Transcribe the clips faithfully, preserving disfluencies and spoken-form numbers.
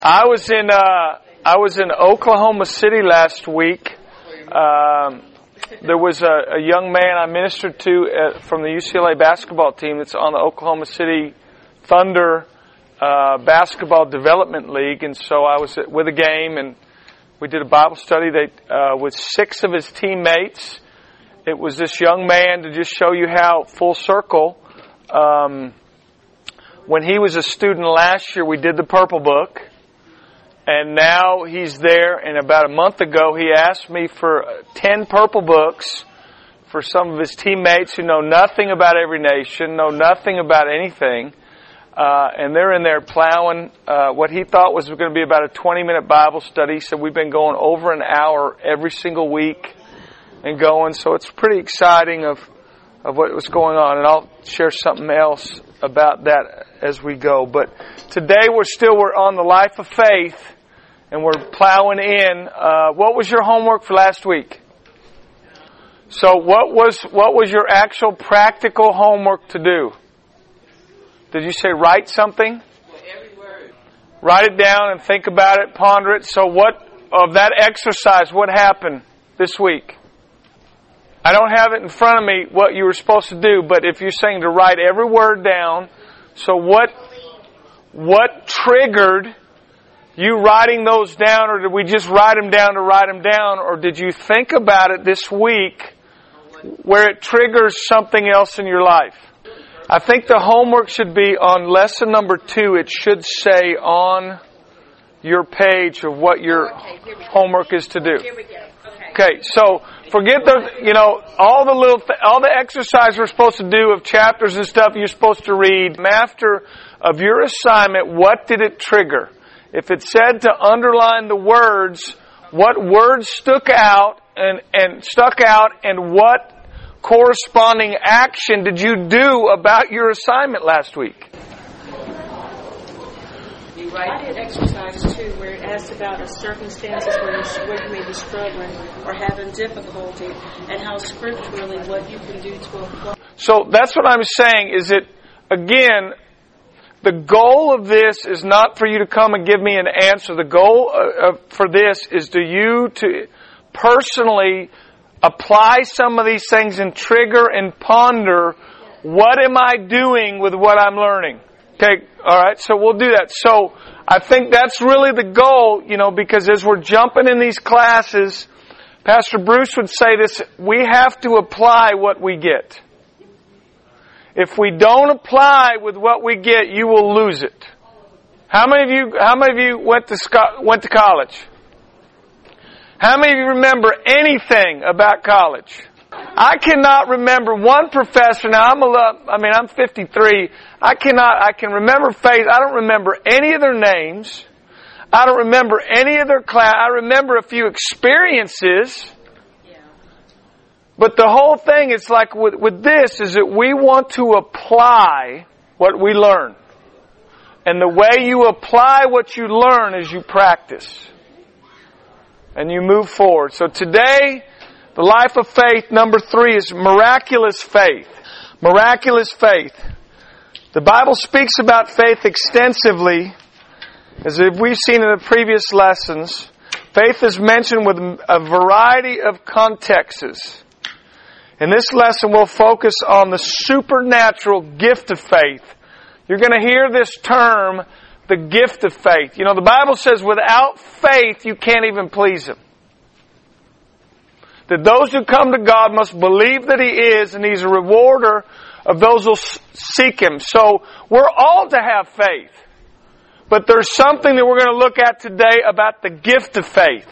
I was in uh, I was in Oklahoma City last week. Um, there was a, a young man I ministered to at, from the U C L A basketball team that's on the Oklahoma City Thunder uh, Basketball Development League, and so I was at, with a game, and we did a Bible study that uh, with six of his teammates. It was this young man, to just show you how full circle. Um, when he was a student last year, we did the Purple Book. And now he's there, and about a month ago he asked me for ten purple books for some of his teammates who know nothing about every nation, know nothing about anything, uh, and they're in there plowing uh, what he thought was going to be about a twenty-minute Bible study. So we've been going over an hour every single week and going, so it's pretty exciting of, of what was going on, and I'll share something else about that as we go. But today we're still we're on the life of faith, and we're plowing in. Uh, what was your homework for last week? So what was what was your actual practical homework to do? Did you say write something? Well, every word. Write it down and think about it, ponder it. So what of that exercise, what happened this week? I don't have it in front of me what you were supposed to do, but if you're saying to write every word down, so what what triggered you writing those down, or did we just write them down to write them down, or did you think about it this week where it triggers something else in your life? I think the homework should be on lesson number two. It should say on your page of what your homework is to do. Here we go. Okay. Okay, so forget the, you know, all the little, th- all the exercise we're supposed to do of chapters and stuff you're supposed to read. After of your assignment, what did it trigger? If it said to underline the words, what words stuck out and, and stuck out, and what corresponding action did you do about your assignment last week? I did exercise too, where it asks about the circumstances where you, where you may be struggling or having difficulty, and how scripturally what you can do to apply. So that's what I'm saying. Is it again? The goal of this is not for you to come and give me an answer. The goal of, for this is to you to personally apply some of these things and trigger and ponder, what am I doing with what I'm learning? Okay, alright, so we'll do that. So, I think that's really the goal, you know, because as we're jumping in these classes, Pastor Bruce would say this, we have to apply what we get. If we don't apply with what we get, you will lose it. How many of you, how many of you went to sco- went to college? How many of you remember anything about college? I cannot remember one professor. Now I'm a, I mean I'm fifty-three. I cannot. I can remember face. I don't remember any of their names. I don't remember any of their class. I remember a few experiences. Yeah. But the whole thing is like with, with this is that we want to apply what we learn, and the way you apply what you learn is you practice, and you move forward. So today, the life of faith, number three, is miraculous faith. Miraculous faith. The Bible speaks about faith extensively, as we've seen in the previous lessons. Faith is mentioned with a variety of contexts. In this lesson, we'll focus on the supernatural gift of faith. You're going to hear this term, the gift of faith. You know, the Bible says without faith, you can't even please Him. That those who come to God must believe that He is, and He's a rewarder of those who seek Him. So we're all to have faith. But there's something that we're going to look at today about the gift of faith.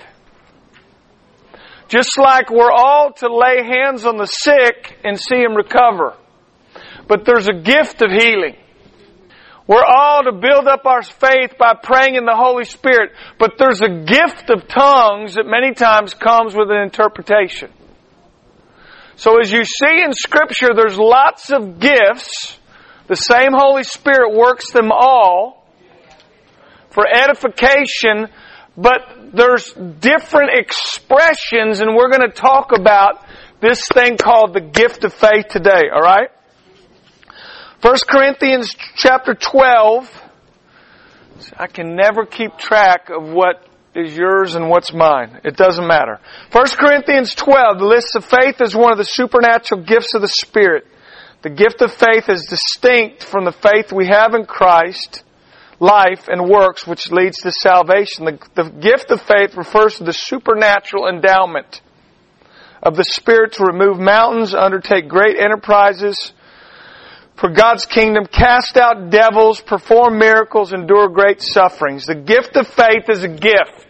Just like we're all to lay hands on the sick and see them recover. But there's a gift of healing. We're all to build up our faith by praying in the Holy Spirit. But there's a gift of tongues that many times comes with an interpretation. So as you see in Scripture, there's lots of gifts. The same Holy Spirit works them all for edification. But there's different expressions, and we're going to talk about this thing called the gift of faith today, all right? First Corinthians chapter twelve, I can never keep track of what is yours and what's mine. It doesn't matter. First Corinthians twelve lists of faith as one of the supernatural gifts of the Spirit. The gift of faith is distinct from the faith we have in Christ, life and works, which leads to salvation. The, the gift of faith refers to the supernatural endowment of the Spirit to remove mountains, undertake great enterprises for God's kingdom, cast out devils, perform miracles, endure great sufferings. The gift of faith is a gift.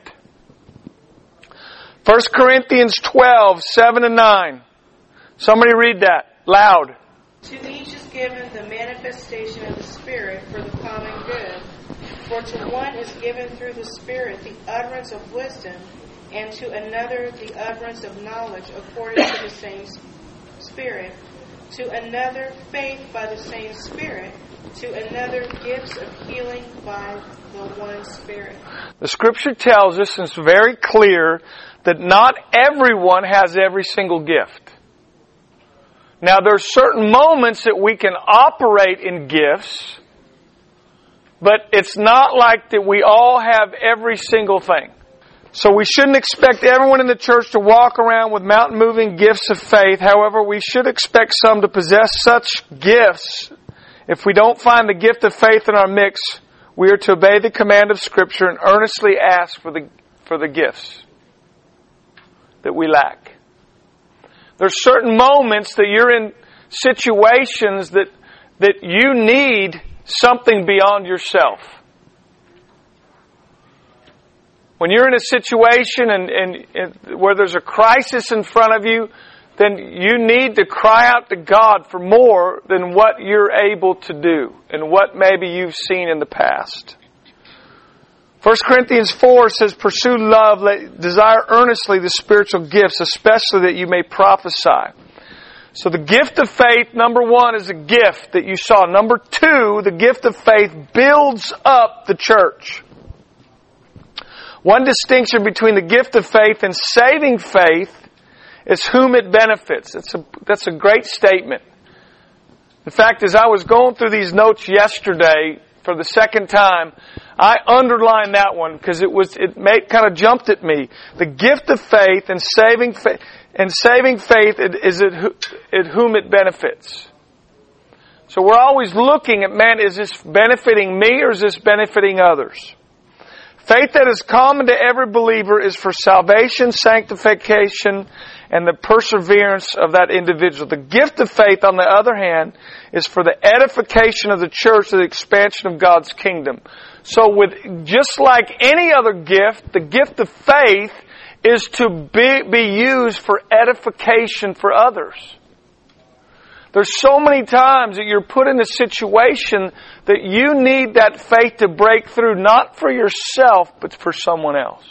First Corinthians twelve, seven and nine. Somebody read that loud. To each is given the manifestation of the Spirit for the common good. For to one is given through the Spirit the utterance of wisdom, and to another the utterance of knowledge according to the same Spirit. To another faith by the same Spirit. To another gifts of healing by the one Spirit. The Scripture tells us, and it's very clear, that not everyone has every single gift. Now, there are certain moments that we can operate in gifts, but it's not like that we all have every single thing. So we shouldn't expect everyone in the church to walk around with mountain-moving gifts of faith. However, we should expect some to possess such gifts. If we don't find the gift of faith in our mix, we are to obey the command of Scripture and earnestly ask for the, for the gifts that we lack. There's certain moments that you're in situations that, that you need something beyond yourself. When you're in a situation and, and, and where there's a crisis in front of you, then you need to cry out to God for more than what you're able to do and what maybe you've seen in the past. First Corinthians four says, pursue love, desire earnestly the spiritual gifts, especially that you may prophesy. So the gift of faith, number one, is a gift that you saw. Number two, the gift of faith builds up the church. One distinction between the gift of faith and saving faith is whom it benefits. That's a, that's a great statement. The fact is, I was going through these notes yesterday for the second time. I underlined that one because it was it made, kind of jumped at me. The gift of faith and saving faith and saving faith is at, at whom it benefits. So we're always looking at, man, is this benefiting me or is this benefiting others? Faith that is common to every believer is for salvation, sanctification, and the perseverance of that individual. The gift of faith, on the other hand, is for the edification of the church, the expansion of God's kingdom. So with just like any other gift, the gift of faith is to be, be used for edification for others. There's so many times that you're put in a situation that you need that faith to break through, not for yourself, but for someone else.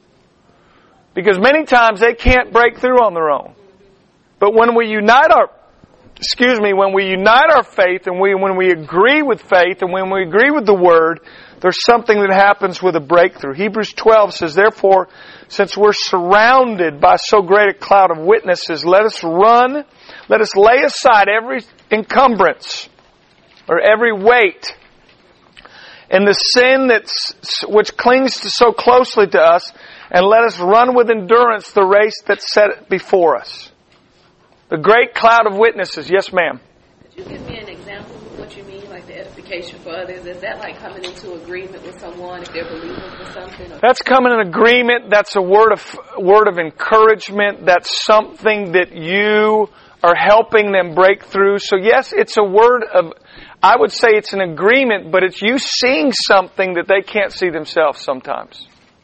Because many times they can't break through on their own. But when we unite our, excuse me, when we unite our faith and we, when we agree with faith and when we agree with the Word, there's something that happens with a breakthrough. Hebrews twelve says, therefore, since we're surrounded by so great a cloud of witnesses, let us run, let us lay aside every encumbrance or every weight and the sin that's, which clings to so closely to us, and let us run with endurance the race that's set before us. The great cloud of witnesses. Yes, ma'am. Could you give me an example of what you mean, like the edification for others? Is that like coming into agreement with someone if they're believing for something? Or? That's coming in agreement. That's a word of word of encouragement. That's something that you are helping them break through. So yes, it's a word of, I would say it's an agreement, but it's you seeing something that they can't see themselves sometimes.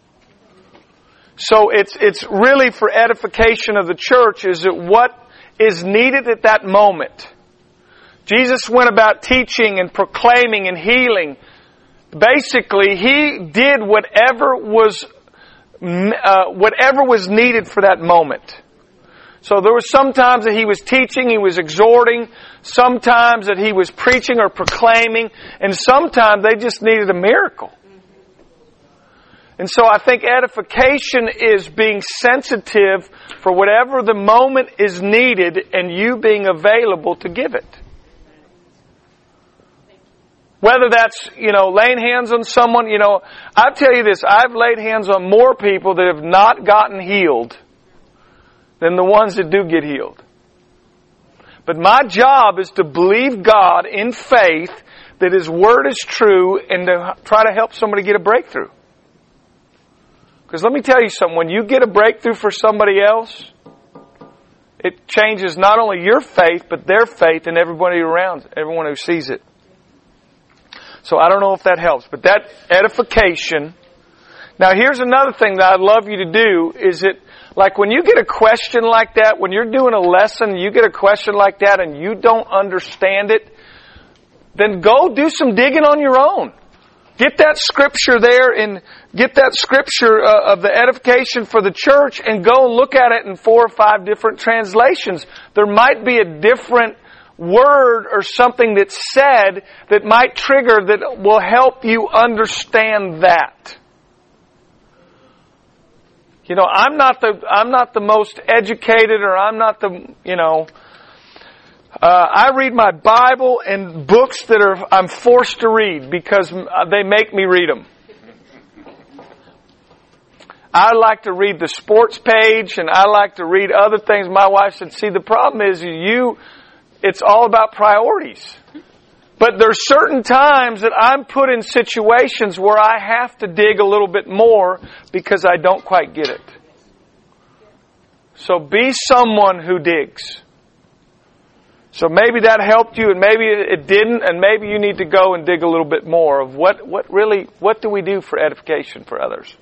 So it's it's really for edification of the church. Is it what is needed at that moment? Jesus went about teaching and proclaiming and healing. Basically, He did whatever was uh, whatever was needed for that moment. So there was sometimes that He was teaching, He was exhorting, sometimes that He was preaching or proclaiming, and sometimes they just needed a miracle. And so I think edification is being sensitive for whatever the moment is needed and you being available to give it. Whether that's, you know, laying hands on someone, you know, I'll tell you this, I've laid hands on more people that have not gotten healed than the ones that do get healed. But my job is to believe God in faith that His Word is true and to try to help somebody get a breakthrough. Because let me tell you something, when you get a breakthrough for somebody else, it changes not only your faith, but their faith and everybody around, everyone who sees it. So I don't know if that helps, but that edification. Now here's another thing that I'd love you to do, is that like when you get a question like that, when you're doing a lesson, you get a question like that and you don't understand it, then go do some digging on your own. Get that scripture there and get that scripture uh, of the edification for the church and go look at it in four or five different translations. There might be a different word or something that's said that might trigger, that will help you understand that. You know, I'm not the I'm not the most educated, or I'm not the, you know, uh, I read my Bible and books that are I'm forced to read because they make me read them. I like to read the sports page, and I like to read other things. My wife said, "See, the problem is you. It's all about priorities." But there's certain times that I'm put in situations where I have to dig a little bit more because I don't quite get it. So be someone who digs. So maybe that helped you, and maybe it didn't, and maybe you need to go and dig a little bit more of what, what really, what do we do for edification for others?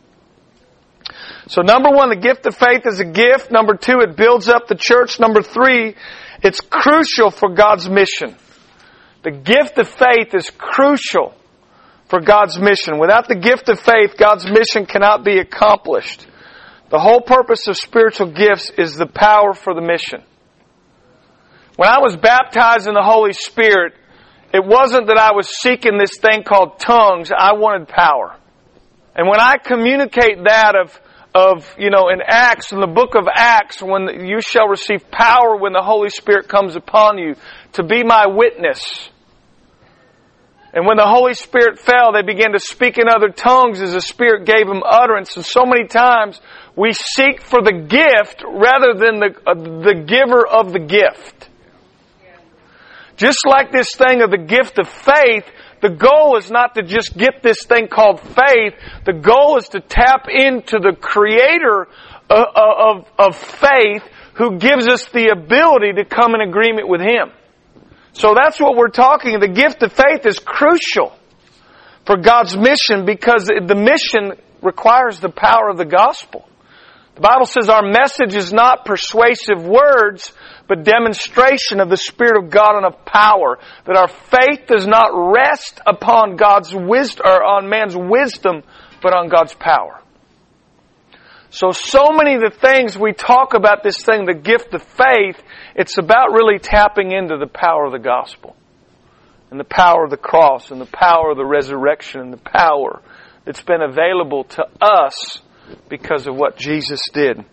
So number one, the gift of faith is a gift. Number two, it builds up the church. Number three, it's crucial for God's mission. The gift of faith is crucial for God's mission. Without the gift of faith, God's mission cannot be accomplished. The whole purpose of spiritual gifts is the power for the mission. When I was baptized in the Holy Spirit, it wasn't that I was seeking this thing called tongues. I wanted power. And when I communicate that of Of, you know, in Acts, in the book of Acts, when you shall receive power when the Holy Spirit comes upon you to be my witness. And when the Holy Spirit fell, they began to speak in other tongues as the Spirit gave them utterance. And so many times we seek for the gift rather than the, uh, the giver of the gift. Just like this thing of the gift of faith, the goal is not to just get this thing called faith. The goal is to tap into the Creator of, of, of faith, who gives us the ability to come in agreement with Him. So that's what we're talking. The gift of faith is crucial for God's mission, because the mission requires the power of the gospel. The Bible says our message is not persuasive words, but demonstration of the Spirit of God and of power. That our faith does not rest upon God's wisdom, or on man's wisdom, but on God's power. So, so many of the things we talk about this thing, the gift of faith, it's about really tapping into the power of the gospel. And the power of the cross, and the power of the resurrection, and the power that's been available to us because of what Jesus did.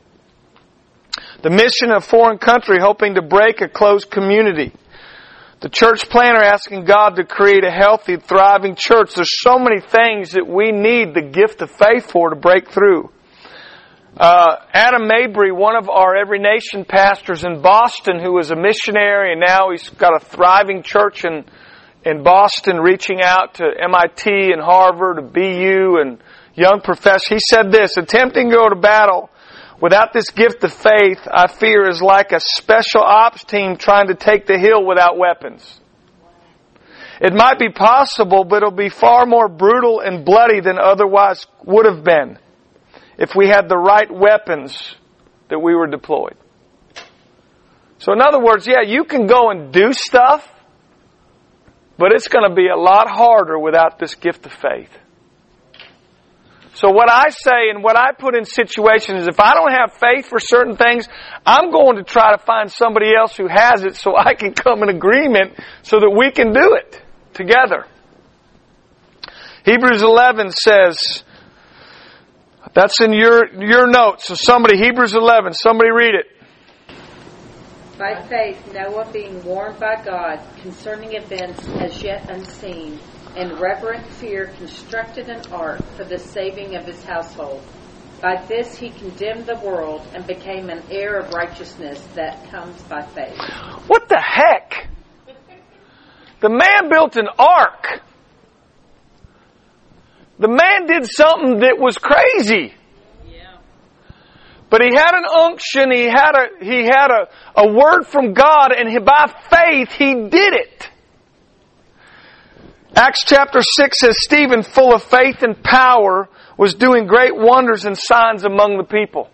The mission of a foreign country hoping to break a closed community. The church planner asking God to create a healthy, thriving church. There's so many things that we need the gift of faith for to break through. Uh, Adam Mabry, one of our Every Nation pastors in Boston, who was a missionary, and now he's got a thriving church in, in Boston, reaching out to M I T and Harvard and B U and young professors. He said this: attempting to go to battle without this gift of faith, I fear, is like a special ops team trying to take the hill without weapons. It might be possible, but it'll be far more brutal and bloody than otherwise would have been if we had the right weapons that we were deployed. So in other words, yeah, you can go and do stuff, but it's going to be a lot harder without this gift of faith. So what I say and what I put in situations is, if I don't have faith for certain things, I'm going to try to find somebody else who has it so I can come in agreement so that we can do it together. Hebrews eleven says, that's in your, your notes. So somebody, Hebrews eleven, somebody read it. By faith, Noah, being warned by God concerning events as yet unseen, in reverent fear constructed an ark for the saving of his household. By this he condemned the world and became an heir of righteousness that comes by faith. What the heck? The man built an ark. The man did something that was crazy. Yeah. But he had an unction, he had a he had a, a word from God, and he, by faith he did it. Acts chapter six says, Stephen, full of faith and power, was doing great wonders and signs among the people.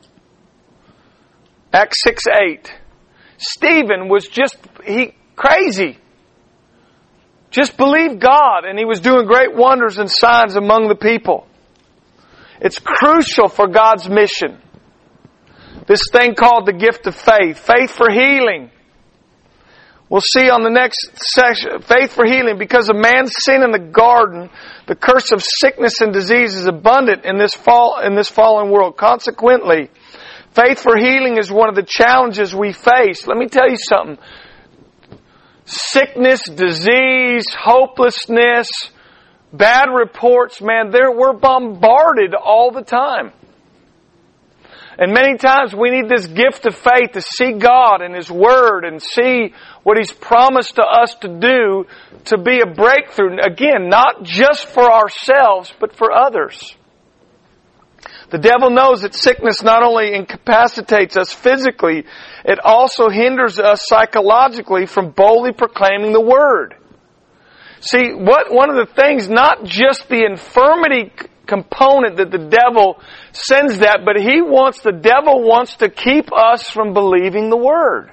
Acts six eight. Stephen was just he crazy. Just believed God, and he was doing great wonders and signs among the people. It's crucial for God's mission. This thing called the gift of faith. Faith for healing. We'll see on the next section. Faith for healing. Because of man's sin in the garden, the curse of sickness and disease is abundant in this fall, in this fallen world. Consequently, faith for healing is one of the challenges we face. Let me tell you something. Sickness, disease, hopelessness, bad reports, man, there we're bombarded all the time. And many times we need this gift of faith to see God and His Word and see what He's promised to us to do to be a breakthrough. Again, not just for ourselves, but for others. The devil knows that sickness not only incapacitates us physically, it also hinders us psychologically from boldly proclaiming the Word. See, what one of the things, not just the infirmity component that the devil sends that, but he wants, the devil wants to keep us from believing the Word.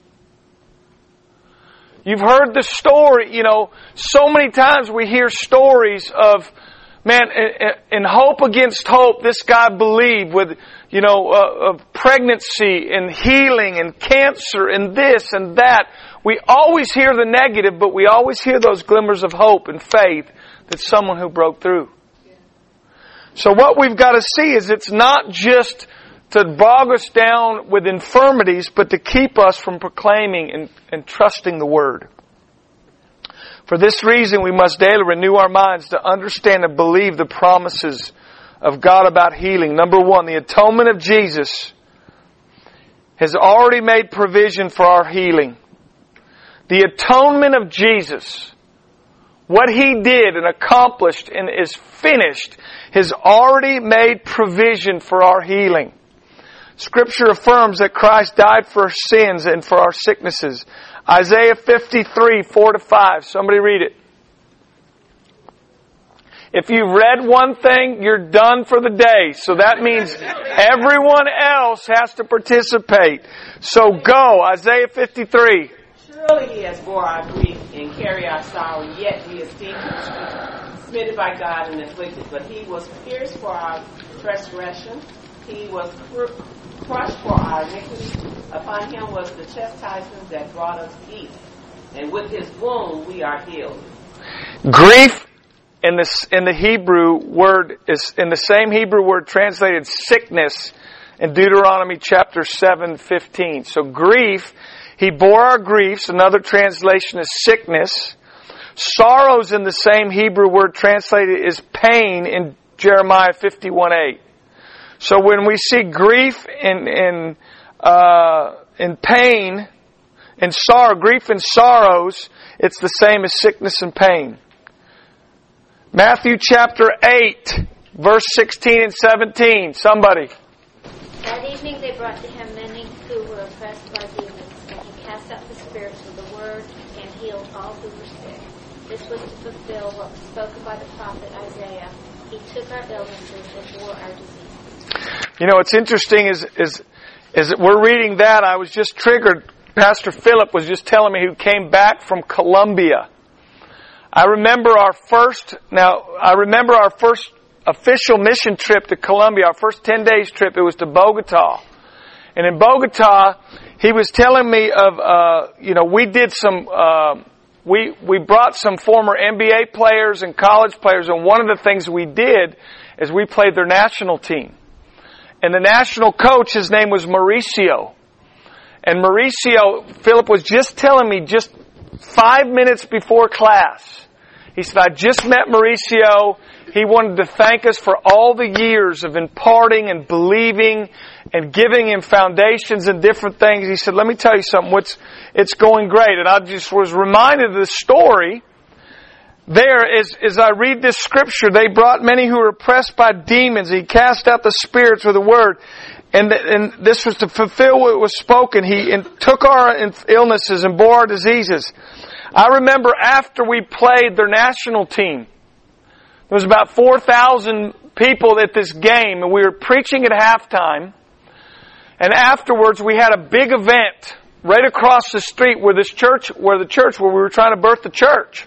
You've heard the story, you know, so many times we hear stories of, man, in hope against hope, this guy believed with, you know, uh, of pregnancy and healing and cancer and this and that. We always hear the negative, but we always hear those glimmers of hope and faith that someone who broke through. So what we've got to see is it's not just to bog us down with infirmities, but to keep us from proclaiming and, and trusting the Word. For this reason, we must daily renew our minds to understand and believe the promises of God about healing. Number one, the atonement of Jesus has already made provision for our healing. The atonement of Jesus, what He did and accomplished and is finished, has already made provision for our healing. Scripture affirms that Christ died for our sins and for our sicknesses. Isaiah fifty-three, four to five. Somebody read it. If you've read one thing, you're done for the day. So that means everyone else has to participate. So go, Isaiah fifty-three. Surely He has bore our grief and carried our sorrow, yet we esteemed Him smitten by God and afflicted. But He was pierced for our transgression. He was crushed for our iniquity. Upon Him was the chastisement that brought us peace. And with His wound we are healed. Grief in the, in the Hebrew word is in the same Hebrew word translated sickness in Deuteronomy chapter seven fifteen. So grief, He bore our griefs. Another translation is sickness. Sorrows in the same Hebrew word translated is pain in Jeremiah fifty-one eight. So when we see grief and, and, uh, and pain and sorrow, grief and sorrows, it's the same as sickness and pain. Matthew chapter eight, verse sixteen and seventeen. Somebody. That evening they brought to Him many who were oppressed by demons, and He cast out the spirits with the word and healed all who were sick. This was to fulfill what was spoken by the prophet Isaiah. He took our illnesses and bore our diseases. You know, what's interesting is, is, is we're reading that. I was just triggered. Pastor Philip was just telling me who came back from Colombia. I remember our first, now, I remember our first official mission trip to Colombia, our first ten days trip, it was to Bogota. And in Bogota, he was telling me of, uh, you know, we did some, uh, we, we brought some former N B A players and college players, and one of the things we did is we played their national team. And the national coach, his name was Mauricio. And Mauricio, Philip was just telling me just five minutes before class. He said, I just met Mauricio. He wanted to thank us for all the years of imparting and believing and giving him foundations and different things. He said, let me tell you something. What's, it's going great. And I just was reminded of the story there as, as I read this scripture. They brought many who were oppressed by demons. He cast out the spirits with a word. And, th- and this was to fulfill what was spoken. He in, took our illnesses and bore our diseases. I remember after we played their national team, there was about four thousand people at this game, and we were preaching at halftime. And afterwards, we had a big event right across the street where this church, where the church, where we were trying to birth the church.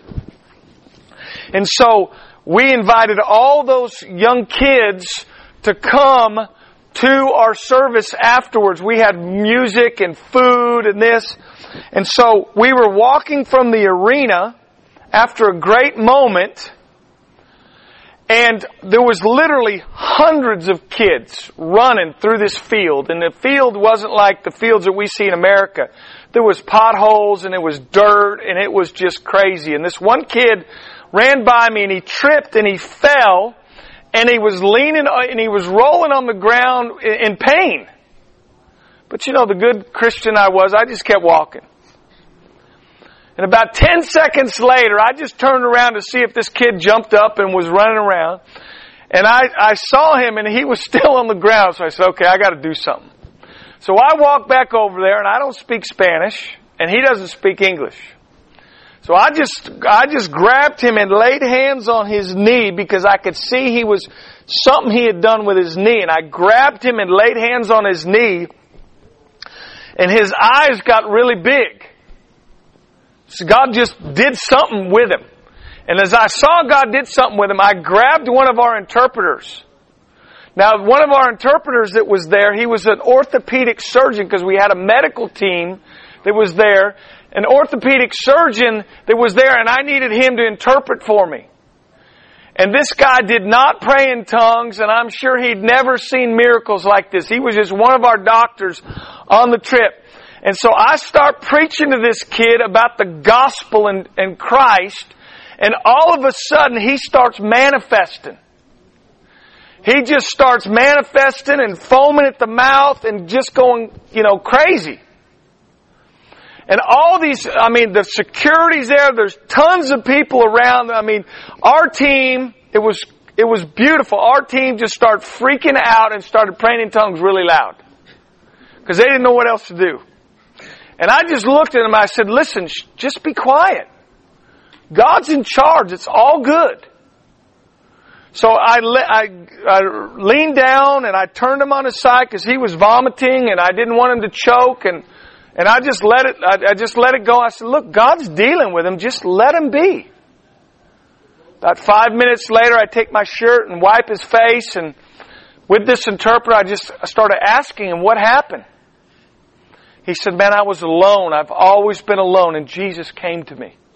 And so we invited all those young kids to come to our service afterwards. We had music and food and this. And so we were walking from the arena after a great moment, and there was literally hundreds of kids running through this field. And the field wasn't like the fields that we see in America. There was potholes and it was dirt and it was just crazy. And this one kid ran by me and he tripped and he fell and he was leaning and he was rolling on the ground in pain. But you know, the good Christian I was, I just kept walking. And about ten seconds later, I just turned around to see if this kid jumped up and was running around. And I, I saw him and he was still on the ground. So I said, okay, I got to do something. So I walked back over there, and I don't speak Spanish and he doesn't speak English. So I just, I just grabbed him and laid hands on his knee because I could see he was something he had done with his knee. And I grabbed him and laid hands on his knee, and his eyes got really big. So God just did something with him. And as I saw God did something with him, I grabbed one of our interpreters. Now, one of our interpreters that was there, he was an orthopedic surgeon because we had a medical team that was there. An orthopedic surgeon that was there, and I needed him to interpret for me. And this guy did not pray in tongues, and I'm sure he'd never seen miracles like this. He was just one of our doctors on the trip. And so I start preaching to this kid about the gospel and, and Christ, and all of a sudden he starts manifesting. He just starts manifesting and foaming at the mouth and just going, you know, crazy. And all these, I mean, the security's there, there's tons of people around. I mean, our team, it was, it was beautiful. Our team just started freaking out and started praying in tongues really loud. Because they didn't know what else to do. And I just looked at them and I said, listen, sh- just be quiet. God's in charge. It's all good. So I, le- I, I leaned down and I turned him on his side because he was vomiting and I didn't want him to choke, and and I just let it. I, I just let it go. I said, look, God's dealing with him. Just let him be. About five minutes later, I take my shirt and wipe his face, and with this interpreter, I just I started asking him what happened. He said, man, I was alone. I've always been alone, and Jesus came to me.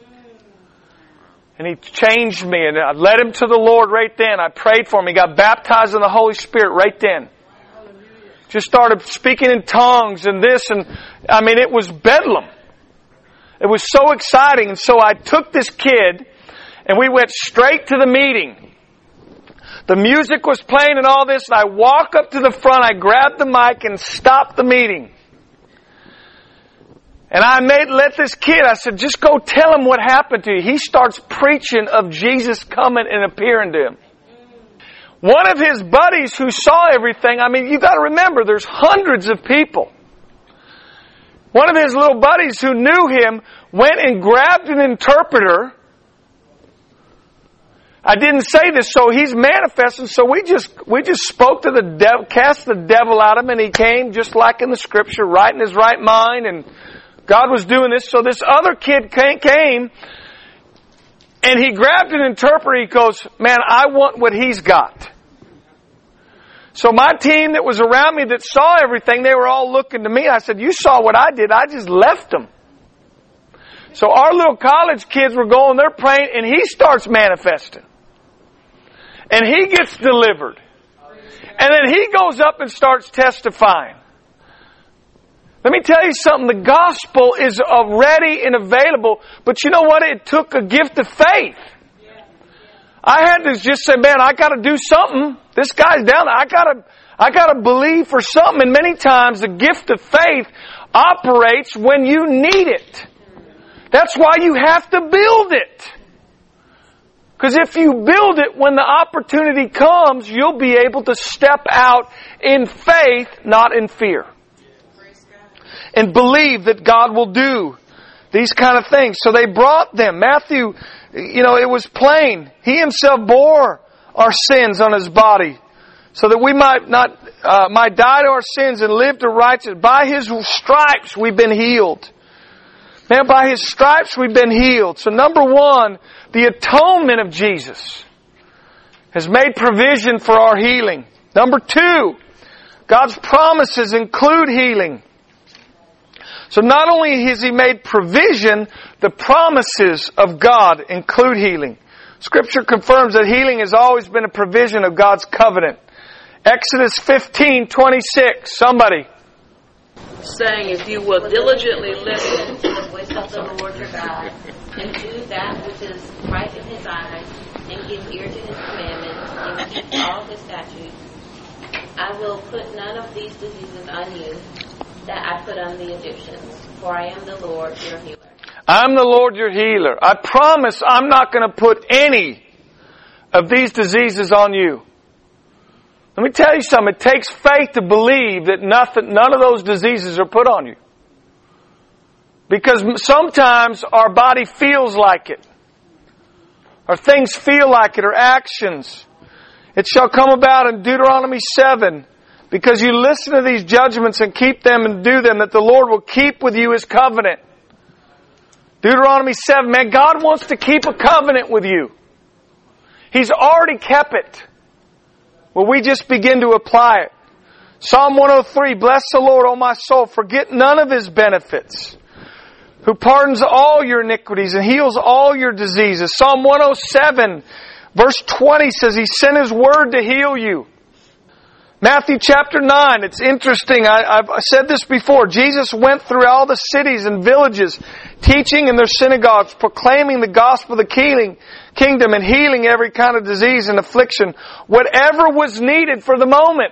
And He changed me, and I led him to the Lord right then. I prayed for him. He got baptized in the Holy Spirit right then. Just started speaking in tongues and this, and I mean, it was bedlam. It was so exciting. And so I took this kid, and we went straight to the meeting. The music was playing and all this, and I walk up to the front, I grabbed the mic and stopped the meeting. And I made, let this kid, I said, just go tell him what happened to you. He starts preaching of Jesus coming and appearing to him. One of his buddies who saw everything, I mean, you got to remember, there's hundreds of people. One of his little buddies who knew him went and grabbed an interpreter. I didn't say this, so he's manifesting, so we just, we just spoke to the devil, cast the devil out of him, and he came just like in the scripture, right in his right mind, and God was doing this. So this other kid came, and he grabbed an interpreter. He goes, man, I want what he's got. So my team that was around me that saw everything, they were all looking to me. I said, you saw what I did. I just left them. So our little college kids were going, they're praying, and he starts manifesting. And he gets delivered. And then he goes up and starts testifying. Let me tell you something. The gospel is ready and available, but you know what? It took a gift of faith. I had to just say, man, I got to do something. This guy's down. I got to, I got to believe for something. And many times the gift of faith operates when you need it. That's why you have to build it. Because if you build it, when the opportunity comes, you'll be able to step out in faith, not in fear. And believe that God will do these kind of things. So they brought them. Matthew, you know, it was plain. He himself bore our sins on His body, so that we might not uh, might die to our sins and live to righteousness. By His stripes we've been healed. Man, by His stripes we've been healed. So number one, the atonement of Jesus has made provision for our healing. Number two, God's promises include healing. So not only has He made provision, the promises of God include healing. Scripture confirms that healing has always been a provision of God's covenant. Exodus fifteen twenty-six. Somebody. Saying, if you will diligently listen to the voice of the Lord your God, and do that which is right in His eyes, and give ear to His commandments, and keep all His statutes, I will put none of these diseases on you that I put on the Egyptians, for I am the Lord your healer. I'm the Lord your healer. I promise I'm not going to put any of these diseases on you. Let me tell you something. It takes faith to believe that nothing, none of those diseases are put on you. Because sometimes our body feels like it. Or things feel like it, or actions. It shall come about in Deuteronomy seven, because you listen to these judgments and keep them and do them, that the Lord will keep with you His covenant. Deuteronomy seven, man, God wants to keep a covenant with you. He's already kept it. Well, we just begin to apply it. Psalm one oh three, bless the Lord, O my soul, forget none of His benefits, who pardons all your iniquities and heals all your diseases. Psalm one oh seven, verse twenty says He sent His word to heal you. Matthew chapter nine, it's interesting. I, I've said this before. Jesus went through all the cities and villages, teaching in their synagogues, proclaiming the gospel of the healing, kingdom, and healing every kind of disease and affliction, whatever was needed for the moment.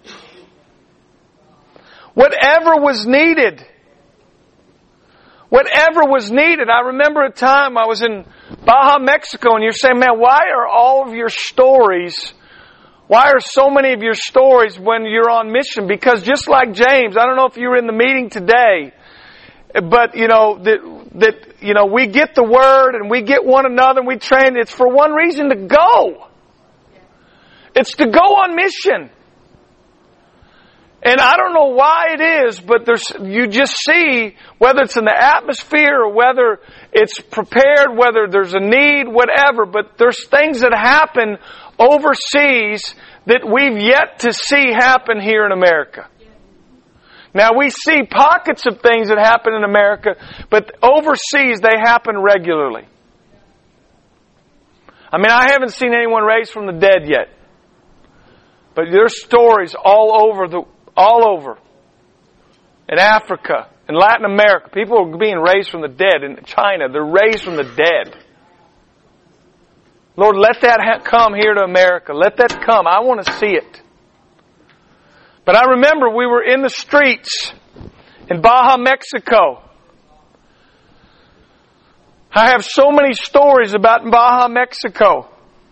Whatever was needed. Whatever was needed. I remember a time I was in Baja, Mexico, and you're saying, man, why are all of your stories... Why are so many of your stories when you're on mission? Because just like James, I don't know if you were in the meeting today, but you know, that, that, you know, we get the word and we get one another and we train. It's for one reason, to go. It's to go on mission. And I don't know why it is, but there's, you just see, whether it's in the atmosphere or whether it's prepared, whether there's a need, whatever, but there's things that happen overseas that we've yet to see happen here in America. Now we see pockets of things that happen in America, but overseas they happen regularly. I mean, I haven't seen anyone raised from the dead yet. But there's stories all over the all over. In Africa, in Latin America, people are being raised from the dead. In China, they're raised from the dead. Lord, let that ha- come here to America. Let that come. I want to see it. But I remember we were in the streets in Baja, Mexico. I have so many stories about Baja, Mexico.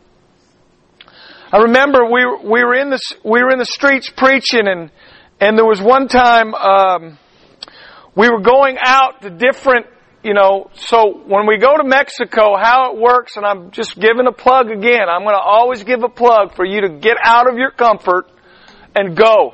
I remember we were, we were in the we were in the streets preaching, and and there was one time um, we were going out to different. You know, so when we go to Mexico, how it works, and I'm just giving a plug again. I'm going to always give a plug for you to get out of your comfort and go.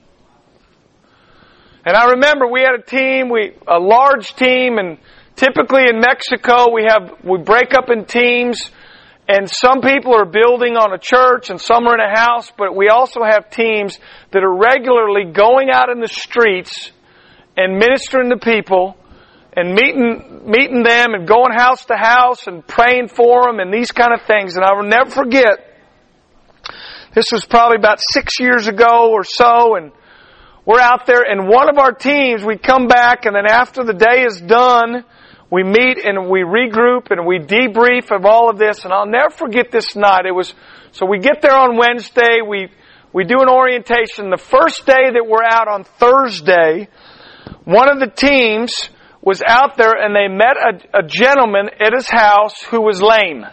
And I remember we had a team, we a large team, and typically in Mexico we have we break up in teams, and some people are building on a church and some are in a house, but we also have teams that are regularly going out in the streets and ministering to people. And meeting meeting them and going house to house and praying for them and these kind of things. And I will never forget, this was probably about six years ago or so, and we're out there, and one of our teams, we come back, and then after the day is done, we meet and we regroup and we debrief of all of this. And I'll never forget this night. It was, so we get there on Wednesday, we, we do an orientation. The first day that we're out on Thursday, one of the teams was out there and they met a, a gentleman at his house who was lame.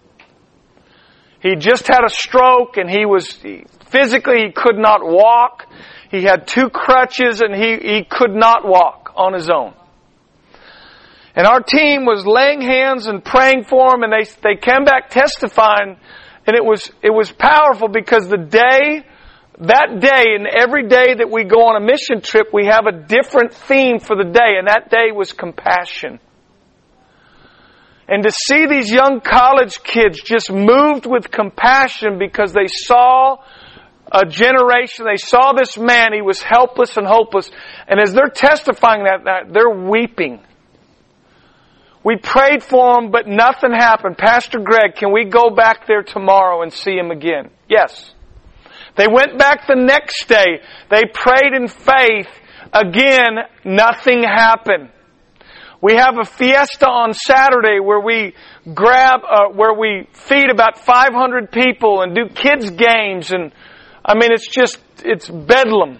He just had a stroke and he was, physically he could not walk. He had two crutches and he, he could not walk on his own. And our team was laying hands and praying for him, and they they came back testifying, and it was it was powerful because the day, that day and every day that we go on a mission trip, we have a different theme for the day, and that day was compassion. And to see these young college kids just moved with compassion because they saw a generation, they saw this man, he was helpless and hopeless, and as they're testifying that, that they're weeping. We prayed for him, but nothing happened. Pastor Greg, can we go back there tomorrow and see him again? Yes. They went back the next day. They prayed in faith. Again, nothing happened. We have a fiesta on Saturday where we grab, uh, where we feed about five hundred people and do kids games, and I mean, it's just, it's bedlam.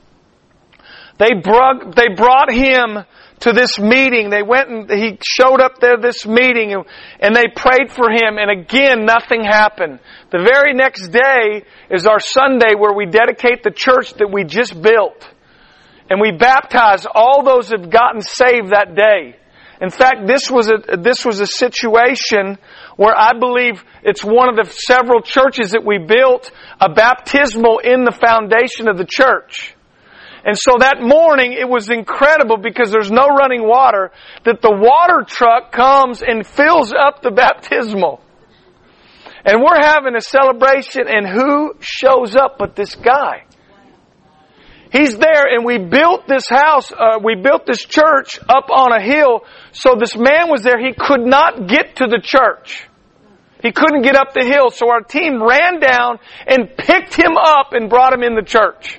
They brought, they brought him to this meeting. They went and he showed up there this meeting and, and they prayed for him, and again nothing happened. The very next day is our Sunday where we dedicate the church that we just built. And we baptize all those that have gotten saved that day. In fact, this was a this was a situation where I believe it's one of the several churches that we built a baptismal in the foundation of the church. And so that morning, it was incredible because there's no running water, that the water truck comes and fills up the baptismal. And we're having a celebration, and who shows up but this guy? He's there, and we built this house, uh, we built this church up on a hill, so this man was there. He could not get to the church. He couldn't get up the hill, so our team ran down and picked him up and brought him in the church.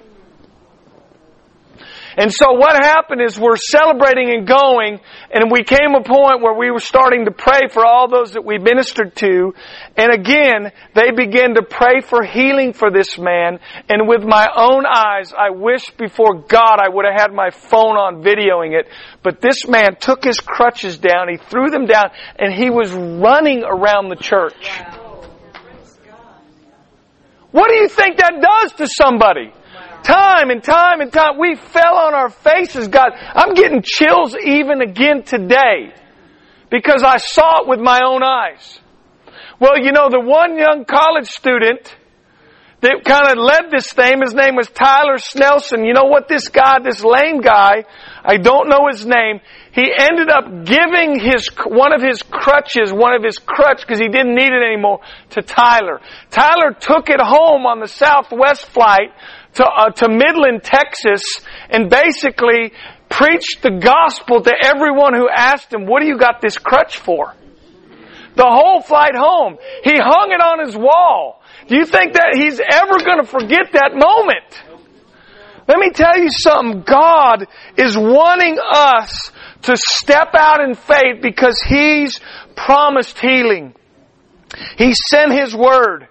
And so what happened is we're celebrating and going, and we came to a point where we were starting to pray for all those that we ministered to. And again, they began to pray for healing for this man. And with my own eyes, I wish before God I would have had my phone on videoing it. But this man took his crutches down, he threw them down, and he was running around the church. What do you think that does to somebody? Time and time and time, we fell on our faces, God. I'm getting chills even again today because I saw it with my own eyes. Well, you know, the one young college student that kind of led this thing, his name was Tyler Snelson. You know what, this guy, this lame guy, I don't know his name, he ended up giving his one of his crutches, one of his crutch, because he didn't need it anymore, to Tyler. Tyler took it home on the Southwest flight to uh, to Midland, Texas, and basically preached the gospel to everyone who asked him, what do you got this crutch for? The whole flight home. He hung it on his wall. Do you think that he's ever going to forget that moment? Let me tell you something. God is wanting us to step out in faith because He's promised healing. He sent His Word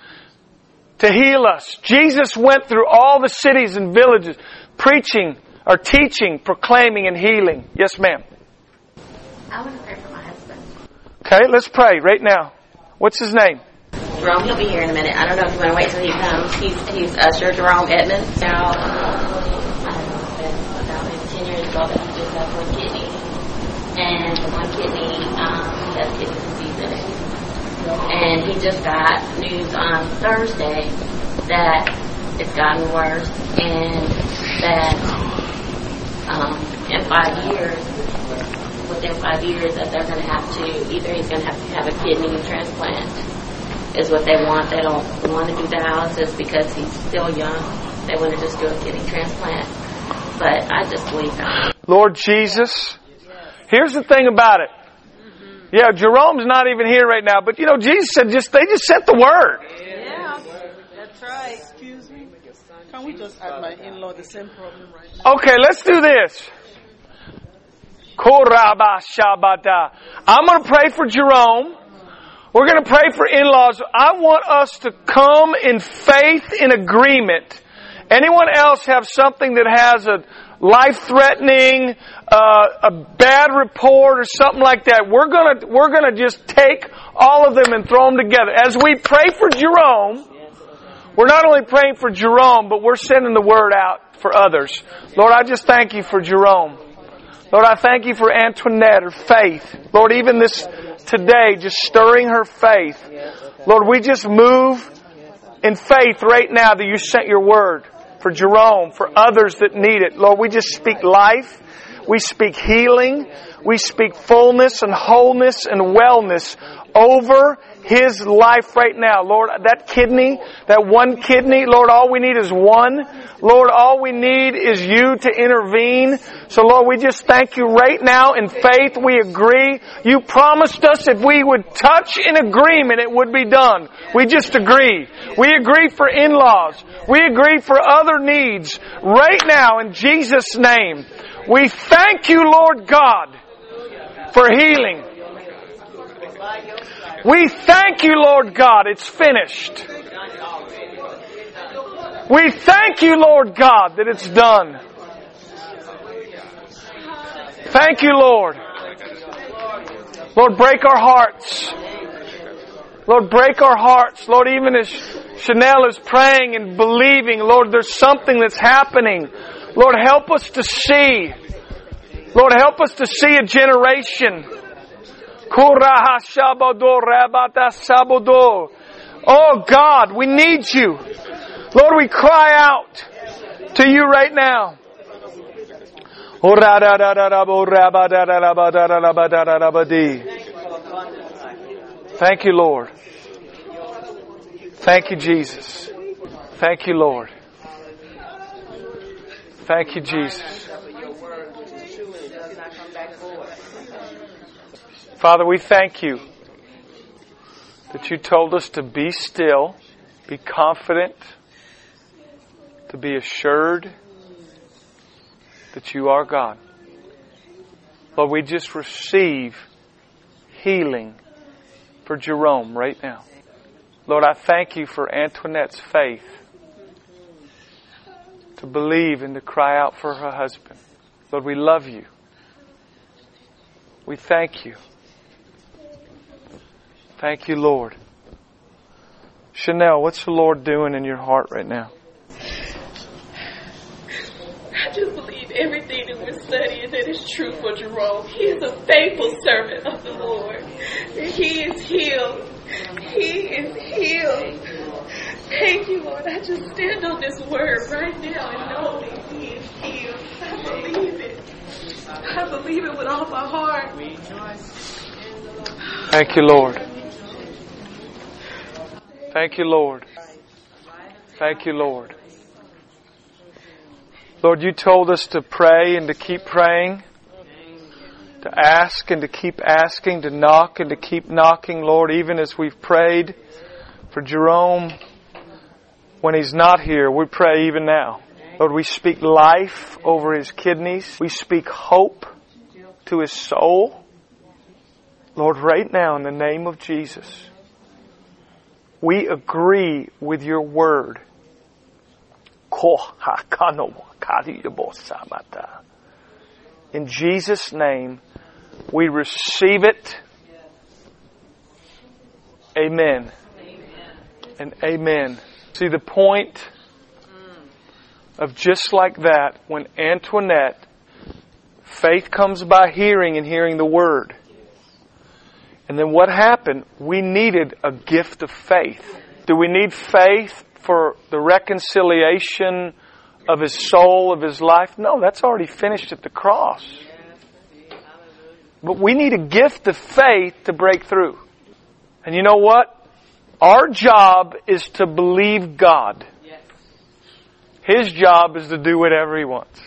to heal us. Jesus went through all the cities and villages preaching or teaching, proclaiming, and healing. Yes, ma'am. I want to pray for my husband. Okay, let's pray right now. What's his name? Jerome, he'll be here in a minute. I don't know if you want to wait till he comes. He's he's Usher Jerome Edmonds. Now, I don't know, it's been about ten years ago that he just had one kidney. And the one kidney, um, he has kidney disease in it. And he just got news on Thursday that it's gotten worse and that um, in five years, within five years, that they're going to have to, either he's going to have to have a kidney transplant is what they want. They don't want to do dialysis because he's still young. They want to just do a kidney transplant. But I just believe that. Lord Jesus, here's the thing about it. Yeah, Jerome's not even here right now, but you know, Jesus said just they just sent the word. Yeah, that's right. Excuse me. Can we just add my in-law the same problem right now? Okay, let's do this. I'm going to pray for Jerome. We're going to pray for in-laws. I want us to come in faith, in agreement. Anyone else have something that has a life-threatening, uh, a bad report or something like that? We're going to we're going to just take all of them and throw them together. As we pray for Jerome, we're not only praying for Jerome, but we're sending the word out for others. Lord, I just thank you for Jerome. Lord, I thank you for Antoinette, her faith. Lord, even this today, just stirring her faith. Lord, we just move in faith right now that you sent your word for Jerome, for others that need it. Lord, we just speak life. We speak healing. We speak fullness and wholeness and wellness over his life right now. Lord, that kidney, that one kidney, Lord, all we need is one. Lord, all we need is you to intervene. So Lord, we just thank you right now in faith. We agree. You promised us if we would touch in agreement, it would be done. We just agree. We agree for in-laws. We agree for other needs right now in Jesus' name. We thank you, Lord God, for healing. We thank you, Lord God, it's finished. We thank you, Lord God, that it's done. Thank you, Lord. Lord, break our hearts. Lord, break our hearts. Lord, even as Chanel is praying and believing, Lord, there's something that's happening. Lord, help us to see. Lord, help us to see a generation. Oh God, we need you. Lord, we cry out to you right now. Thank you, Lord. Thank you, Jesus. Thank you, Lord. Thank you, Jesus. Father, we thank you that you told us to be still, be confident, to be assured that you are God. Lord, we just receive healing for Jerome right now. Lord, I thank you for Antoinette's faith to believe and to cry out for her husband. Lord, we love you. We thank you. Thank you, Lord. Chanel, what's the Lord doing in your heart right now? I just believe everything that we're studying that is true for Jerome. He is a faithful servant of the Lord. He is healed. He is healed. Thank you, Lord. I just stand on this word right now and know that He is healed. I believe it. I believe it with all my heart. Thank you, Lord. Thank you, Lord. Thank you, Lord. Lord, you told us to pray and to keep praying, to ask and to keep asking, to knock and to keep knocking, Lord, even as we've prayed for Jerome when he's not here. We pray even now. Lord, we speak life over his kidneys. We speak hope to his soul. Lord, right now in the name of Jesus, we agree with your word. In Jesus' name, we receive it. Amen. And amen. See the point of just like that, when Antoinette, faith comes by hearing and hearing the word. And then what happened? We needed a gift of faith. Do we need faith for the reconciliation of his soul, of his life? No, that's already finished at the cross. But we need a gift of faith to break through. And you know what? Our job is to believe God. His job is to do whatever He wants.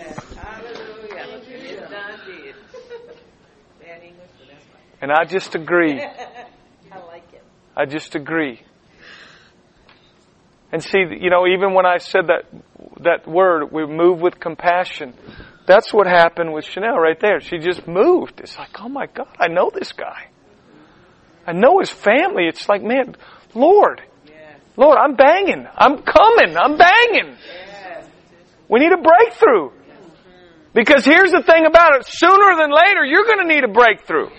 And I just agree. I like it. I just agree. And see, you know, even when I said that that word, we move with compassion. That's what happened with Chanel right there. She just moved. It's like, oh my God, I know this guy. I know his family. It's like, man, Lord, Lord, I'm banging. I'm coming. I'm banging. We need a breakthrough. Because here's the thing about it. Sooner than later, you're going to need a breakthrough.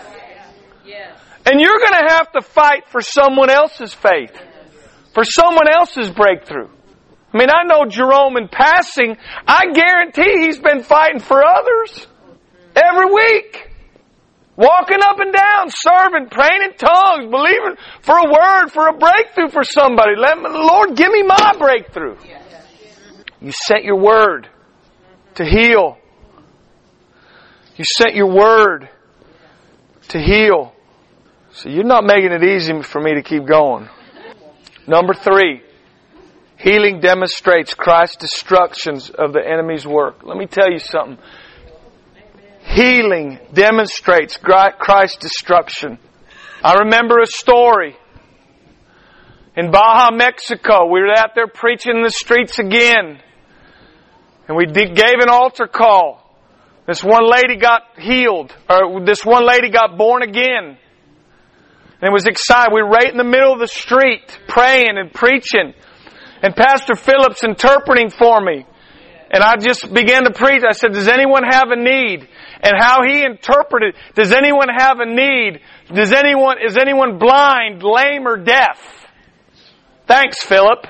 And you're going to have to fight for someone else's faith. For someone else's breakthrough. I mean, I know Jerome in passing. I guarantee he's been fighting for others. Every week. Walking up and down, serving, praying in tongues, believing for a word, for a breakthrough for somebody. Let me, Lord, give me my breakthrough. You sent your word to heal. You sent your word to heal. So you're not making it easy for me to keep going. Number three, healing demonstrates Christ's destructions of the enemy's work. Let me tell you something. Healing demonstrates Christ's destruction. I remember a story. In Baja, Mexico, we were out there preaching in the streets again. And we did, gave an altar call. This one lady got healed. Or this one lady got born again. And it was exciting. We were right in the middle of the street praying and preaching. And Pastor Phillips interpreting for me. And I just began to preach. I said, does anyone have a need? And how he interpreted, does anyone have a need? Does anyone, is anyone blind, lame, or deaf? Thanks, Philip.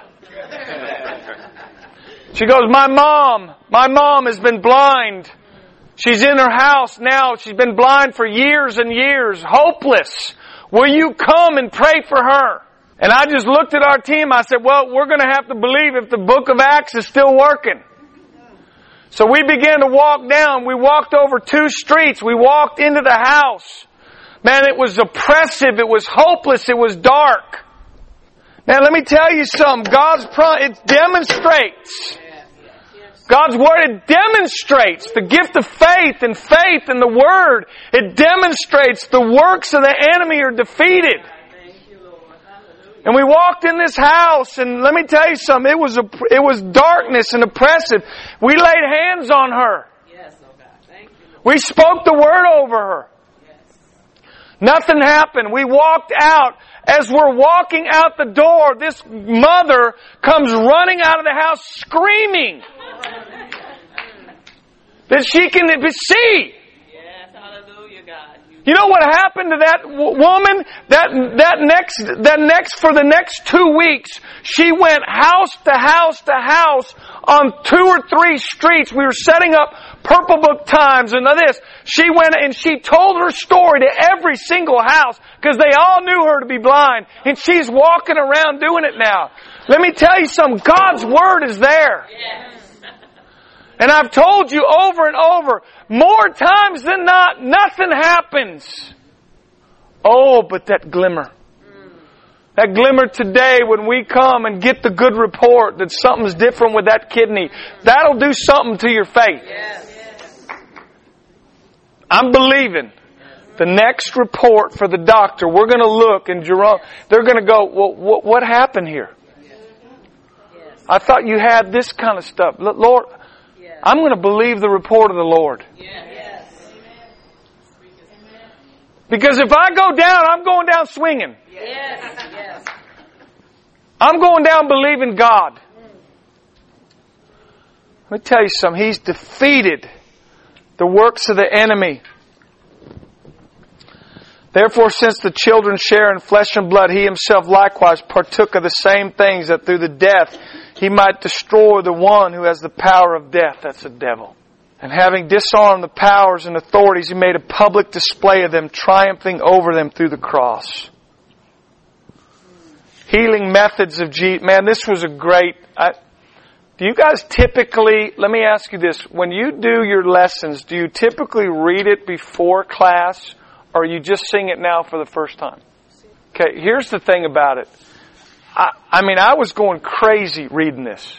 She goes, my mom, my mom has been blind. She's in her house now. She's been blind for years and years, hopeless. Will you come and pray for her? And I just looked at our team. I said, well, we're going to have to believe if the book of Acts is still working. So we began to walk down. We walked over two streets. We walked into the house. Man, it was oppressive. It was hopeless. It was dark. Now, let me tell you something. God's pro- it demonstrates. God's Word, it demonstrates the gift of faith and faith in the Word. It demonstrates the works of the enemy are defeated. And we walked in this house, and let me tell you something, it was a, it was darkness and oppressive. We laid hands on her. Yes, oh God. Thank you. We spoke the word over her. Yes. Nothing happened. We walked out. As we're walking out the door, this mother comes running out of the house screaming that she can see. Yes, hallelujah, God. You know what happened to that w- woman? That that next that next for the next two weeks, she went house to house to house on two or three streets. We were setting up Purple Book Times and this. She went and she told her story to every single house because they all knew her to be blind, and she's walking around doing it now. Let me tell you something. God's Word is there. Yes. And I've told you over and over, more times than not, nothing happens. Oh, but that glimmer. That glimmer today when we come and get the good report that something's different with that kidney, that'll do something to your faith. Yes. I'm believing the next report for the doctor, we're going to look and Jerome, they're going to go, well, what, what happened here? I thought you had this kind of stuff. Lord, I'm going to believe the report of the Lord. Yes. Because if I go down, I'm going down swinging. Yes. Yes. I'm going down believing God. Let me tell you something. He's defeated the works of the enemy. Therefore, since the children share in flesh and blood, He Himself likewise partook of the same things, that through the death He might destroy the one who has the power of death. That's the devil. And having disarmed the powers and authorities, He made a public display of them, triumphing over them through the cross. Healing methods of Jesus. Man, this was a great... I, do you guys typically... Let me ask you this. When you do your lessons, do you typically read it before class, or you just sing it now for the first time? Okay, here's the thing about it. I, I mean, I was going crazy reading this.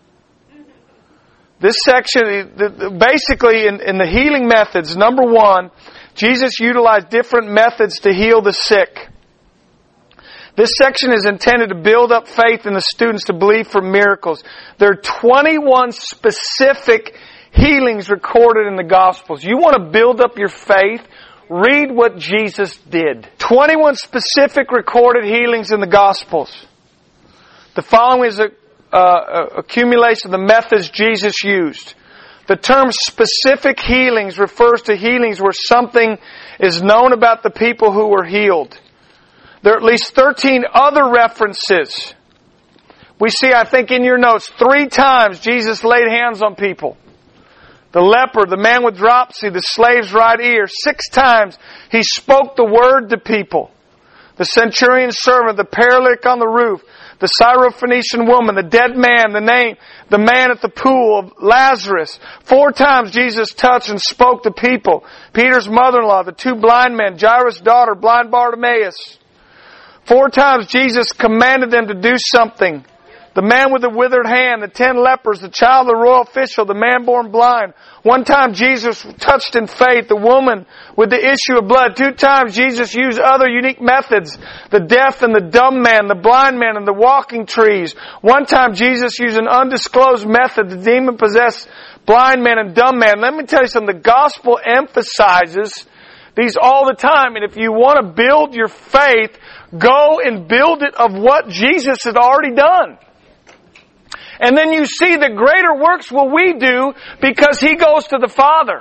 This section, basically in, in the healing methods, number one, Jesus utilized different methods to heal the sick. This section is intended to build up faith in the students to believe for miracles. There are twenty-one specific healings recorded in the Gospels. You want to build up your faith? Read what Jesus did. twenty-one specific recorded healings in the Gospels. The following is a uh, accumulation of the methods Jesus used. The term specific healings refers to healings where something is known about the people who were healed. There are at least thirteen other references. We see, I think in your notes, three times Jesus laid hands on people. The leper, the man with dropsy, the slave's right ear. Six times He spoke the word to people. The centurion's servant, the paralytic on the roof, the Syrophoenician woman, the dead man, the name, the man at the pool of Lazarus. Four times Jesus touched and spoke to people. Peter's mother-in-law, the two blind men, Jairus' daughter, blind Bartimaeus. Four times Jesus commanded them to do something. The man with the withered hand, the ten lepers, the child of the royal official, the man born blind. One time Jesus touched in faith the woman with the issue of blood. Two times Jesus used other unique methods. The deaf and the dumb man, the blind man and the walking trees. One time Jesus used an undisclosed method, the demon-possessed blind man and dumb man. Let me tell you something, the gospel emphasizes these all the time. And if you want to build your faith, go and build it of what Jesus had already done. And then you see the greater works will we do because He goes to the Father.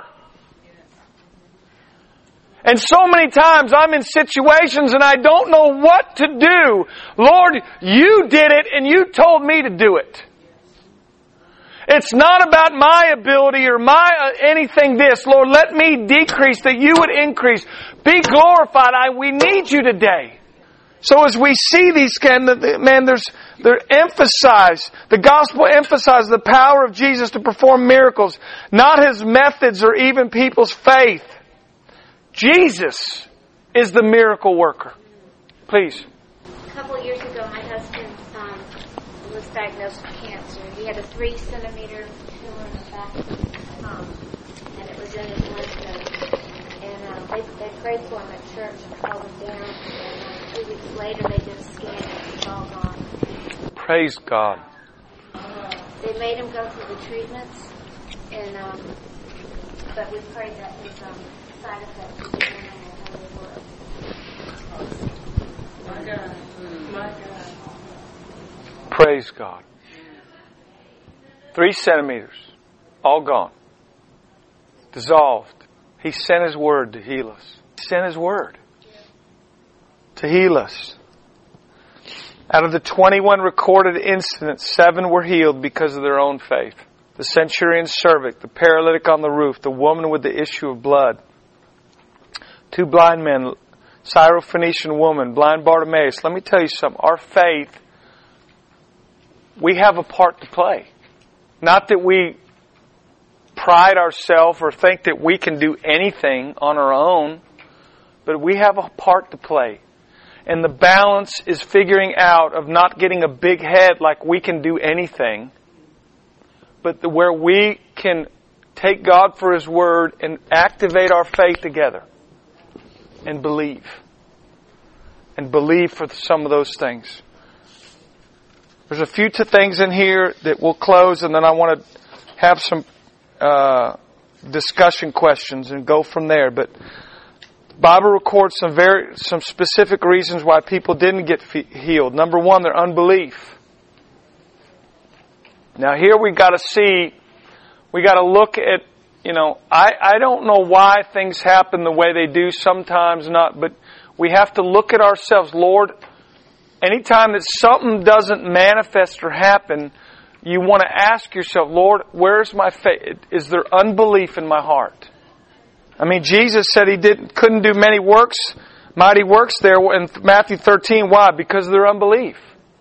And so many times I'm in situations and I don't know what to do. Lord, You did it and You told me to do it. It's not about my ability or my uh, anything this. Lord, let me decrease that You would increase. Be glorified. I, we need You today. So as we see these, man, there's, they're emphasized, the gospel emphasizes the power of Jesus to perform miracles, not His methods or even people's faith. Jesus is the miracle worker. Please. A couple of years ago, my husband um, was diagnosed with cancer. He had a three centimeter tumor in the back, um, and it was in his lymph node. And um, they, they prayed for him at church and called him down. And, um, Two weeks later, they did a scan and it's all gone. Praise God. They made him go through the treatments, and um, but we prayed that his um, side effects would be minimal how they were. My God. My God. Praise God. Three centimeters. All gone. Dissolved. He sent His word to heal us. He sent His word to heal us. Out of the twenty-one recorded incidents, seven were healed because of their own faith. The centurion's servant, the paralytic on the roof, the woman with the issue of blood, two blind men, Syrophoenician woman, blind Bartimaeus. Let me tell you something. Our faith, we have a part to play. Not that we pride ourselves or think that we can do anything on our own, but we have a part to play. And the balance is figuring out of not getting a big head like we can do anything, but the, where we can take God for His word and activate our faith together and believe. And believe for some of those things. There's a few things in here that we'll close, and then I want to have some uh, discussion questions and go from there. But the Bible records some very some specific reasons why people didn't get healed. Number one, their unbelief. Now here we got to see, we got to look at, you know, I, I don't know why things happen the way they do, sometimes not, but we have to look at ourselves. Lord, anytime that something doesn't manifest or happen, you want to ask yourself, Lord, where's my faith? Is there unbelief in my heart? I mean, Jesus said He didn't, couldn't do many works, mighty works there in Matthew thirteen. Why? Because of their unbelief.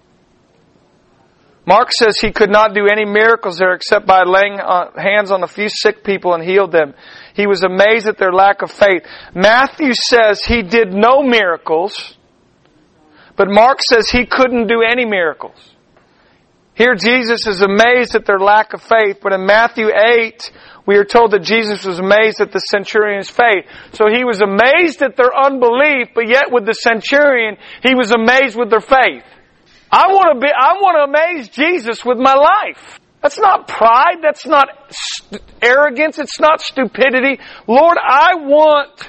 Mark says He could not do any miracles there except by laying hands on a few sick people and healed them. He was amazed at their lack of faith. Matthew says He did no miracles, but Mark says He couldn't do any miracles. Here Jesus is amazed at their lack of faith, but in Matthew eight, we are told that Jesus was amazed at the centurion's faith. So He was amazed at their unbelief, but yet with the centurion, He was amazed with their faith. I want to be, I want to amaze Jesus with my life. That's not pride. That's not st- arrogance. It's not stupidity. Lord, I want,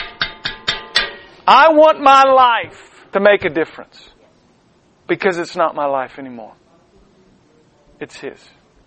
I want my life to make a difference. Because it's not my life anymore. It's His.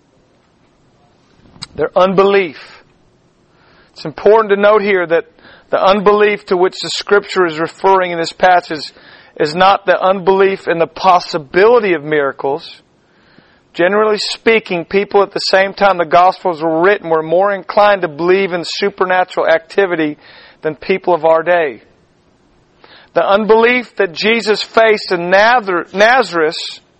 Their unbelief. It's important to note here that the unbelief to which the Scripture is referring in this passage is not the unbelief in the possibility of miracles. Generally speaking, people at the same time the Gospels were written were more inclined to believe in supernatural activity than people of our day. The unbelief that Jesus faced in Nazareth,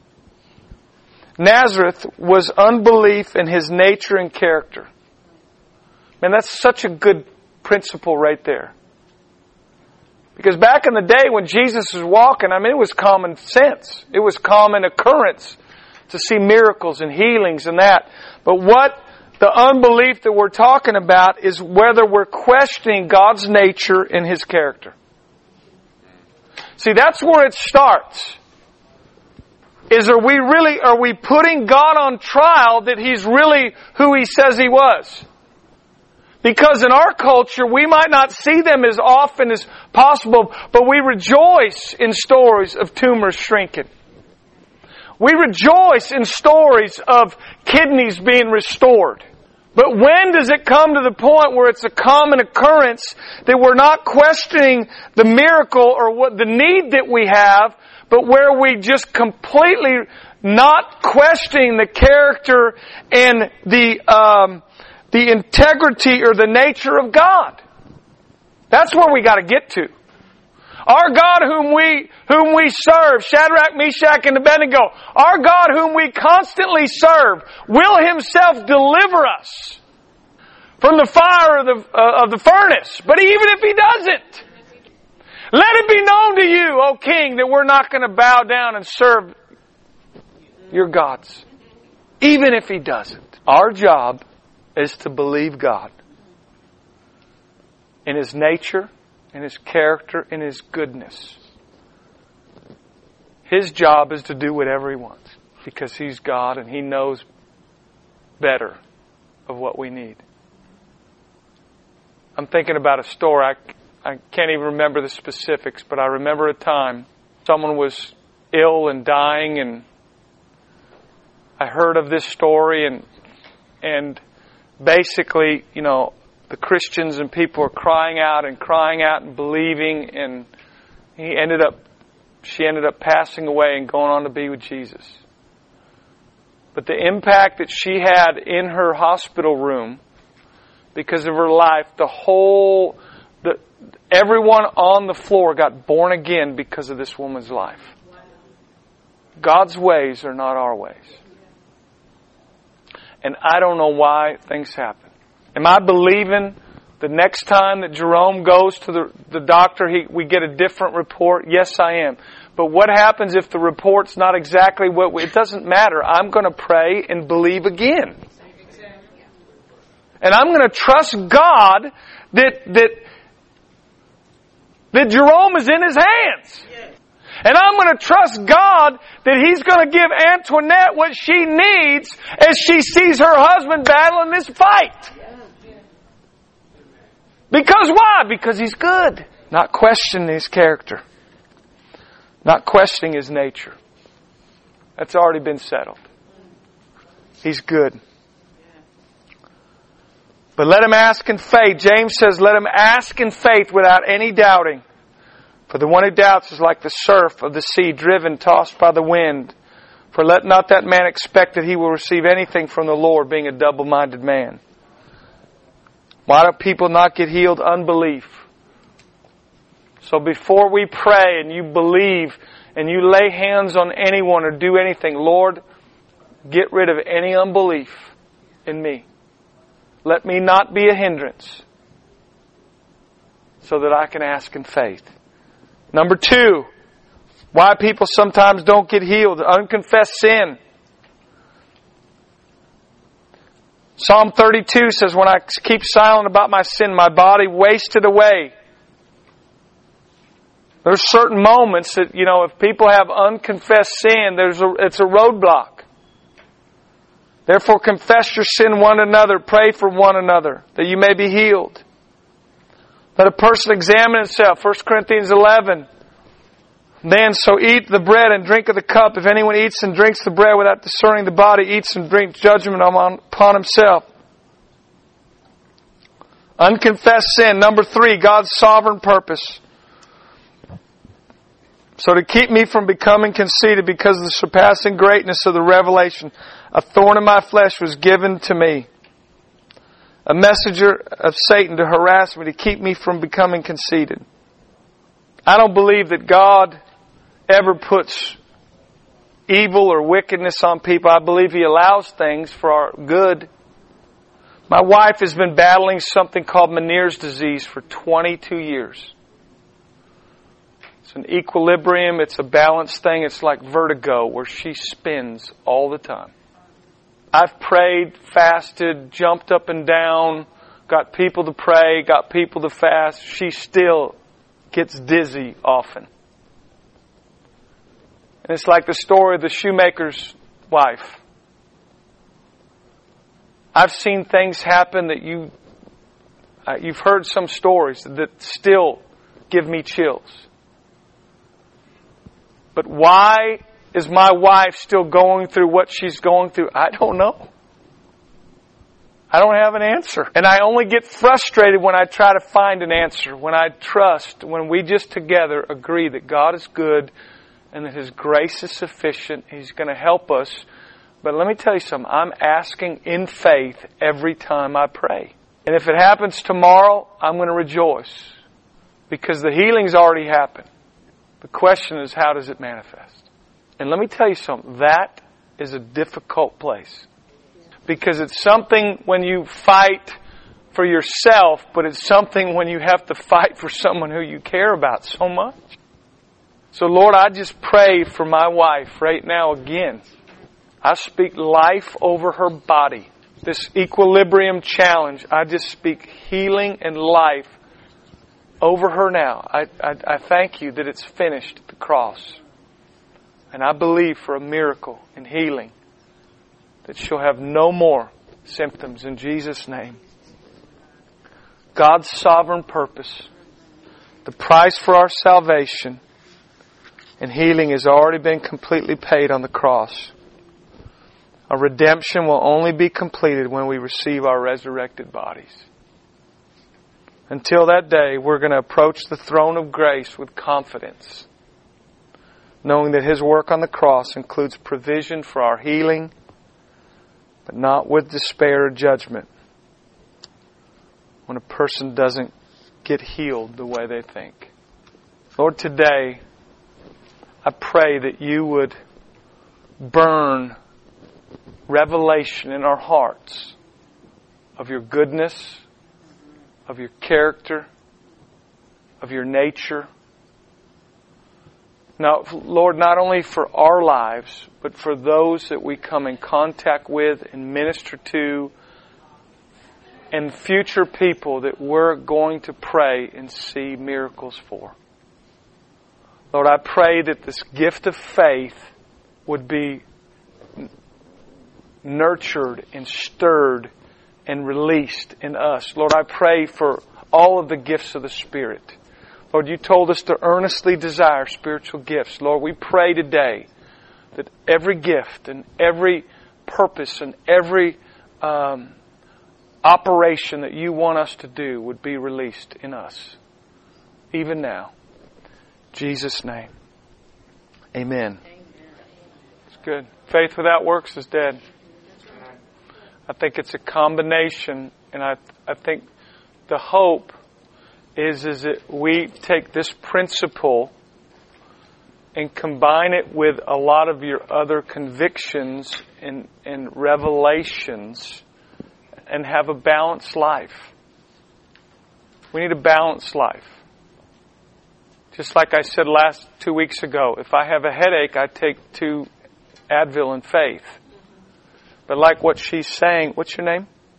Nazareth was unbelief in His nature and character. Man, that's such a good principle right there. Because back in the day when Jesus was walking, I mean, it was common sense. It was common occurrence to see miracles and healings and that. But what the unbelief that we're talking about is whether we're questioning God's nature and His character. See, that's where it starts. Is are we really, are we putting God on trial that He's really who He says He was? Because in our culture, we might not see them as often as possible, but we rejoice in stories of tumors shrinking. We rejoice in stories of kidneys being restored. But when does it come to the point where it's a common occurrence that we're not questioning the miracle or what the need that we have, but where we just completely not questioning the character and the um, the integrity or the nature of God? That's where we got to get to. Our God whom we whom we serve, Shadrach, Meshach, and Abednego, our God whom we constantly serve, will Himself deliver us from the fire of the, uh, of the furnace. But even if He doesn't, let it be known to you, O King, that we're not going to bow down and serve your gods. Even if He doesn't. Our job is to believe God in His nature, in His character, in His goodness. His job is to do whatever He wants because He's God and He knows better of what we need. I'm thinking about a story. I, I can't even remember the specifics, but I remember a time someone was ill and dying, and I heard of this story, and and basically, you know, the Christians and people are crying out and crying out and believing, and he ended up, she ended up passing away and going on to be with Jesus. But the impact that she had in her hospital room, because of her life, the whole, the everyone on the floor got born again because of this woman's life. God's ways are not our ways. And I don't know why things happen. Am I believing the next time that Jerome goes to the, the doctor, he, we get a different report? Yes, I am. But what happens if the report's not exactly what we... It doesn't matter. I'm going to pray and believe again. And I'm going to trust God that, that, that Jerome is in His hands. And I'm going to trust God that He's going to give Antoinette what she needs as she sees her husband battling this fight. Because why? Because He's good. Not questioning His character. Not questioning His nature. That's already been settled. He's good. But let him ask in faith. James says, let him ask in faith without any doubting. For the one who doubts is like the surf of the sea, driven, tossed by the wind. For let not that man expect that he will receive anything from the Lord, being a double-minded man. Why do people not get healed? Unbelief. So before we pray and you believe and you lay hands on anyone or do anything, Lord, get rid of any unbelief in me. Let me not be a hindrance so that I can ask in faith. Number two, why people sometimes don't get healed. Unconfessed sin. Psalm thirty-two says, when I keep silent about my sin, my body wasted away. There's certain moments that, you know, if people have unconfessed sin, there's a, it's a roadblock. Therefore confess your sin one another, pray for one another, that you may be healed. Let a person examine himself. First Corinthians eleven. Then so eat the bread and drink of the cup. If anyone eats and drinks the bread without discerning the body, eats and drinks judgment upon himself. Unconfessed sin. Number three, God's sovereign purpose. So to keep me from becoming conceited because of the surpassing greatness of the revelation, a thorn in my flesh was given to me. A messenger of Satan to harass me, to keep me from becoming conceited. I don't believe that God ever puts evil or wickedness on people. I believe He allows things for our good. My wife has been battling something called Meniere's disease for twenty-two years. It's an equilibrium, it's a balance thing. It's like vertigo where she spins all the time. I've prayed, fasted, jumped up and down, got people to pray, got people to fast. She still gets dizzy often. And it's like the story of the shoemaker's wife. I've seen things happen that you, uh, you've heard some stories that still give me chills. But why is my wife still going through what she's going through? I don't know. I don't have an answer. And I only get frustrated when I try to find an answer, when I trust, when we just together agree that God is good and that His grace is sufficient. He's going to help us. But let me tell you something. I'm asking in faith every time I pray. And if it happens tomorrow, I'm going to rejoice because the healing's already happened. The question is, how does it manifest? And let me tell you something. That is a difficult place. Because it's something when you fight for yourself, but it's something when you have to fight for someone who you care about so much. So Lord, I just pray for my wife right now again. I speak life over her body. This equilibrium challenge, I just speak healing and life over her now. I, I, I thank you that it's finished at the cross. And I believe for a miracle and healing that she'll have no more symptoms in Jesus' name. God's sovereign purpose, the price for our salvation and healing has already been completely paid on the cross. Our redemption will only be completed when we receive our resurrected bodies. Until that day, we're going to approach the throne of grace with confidence, knowing that His work on the cross includes provision for our healing, but not with despair or judgment when a person doesn't get healed the way they think. Lord, today, I pray that You would burn revelation in our hearts of Your goodness, of Your character, of Your nature. Now, Lord, not only for our lives, but for those that we come in contact with and minister to, and future people that we're going to pray and see miracles for. Lord, I pray that this gift of faith would be nurtured and stirred and released in us. Lord, I pray for all of the gifts of the Spirit. Lord, You told us to earnestly desire spiritual gifts. Lord, we pray today that every gift and every purpose and every um, operation that You want us to do would be released in us, even now. In Jesus' name. Amen. It's good. Faith without works is dead. I think it's a combination, and I I think the hope is, is that we take this principle and combine it with a lot of your other convictions and, and revelations and have a balanced life. We need a balanced life. Just like I said last two weeks ago, if I have a headache, I take two Advil and faith. But like what she's saying, what's your name?